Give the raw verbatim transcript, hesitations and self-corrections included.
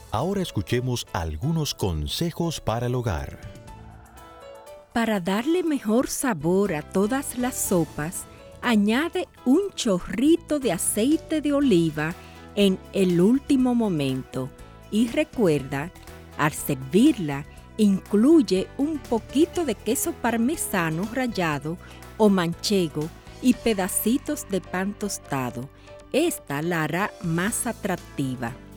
Ahora escuchemos algunos consejos para el hogar. Para darle mejor sabor a todas las sopas, añade un chorrito de aceite de oliva en el último momento y recuerda, al servirla, incluye un poquito de queso parmesano rallado o manchego y pedacitos de pan tostado. Esta la hará más atractiva.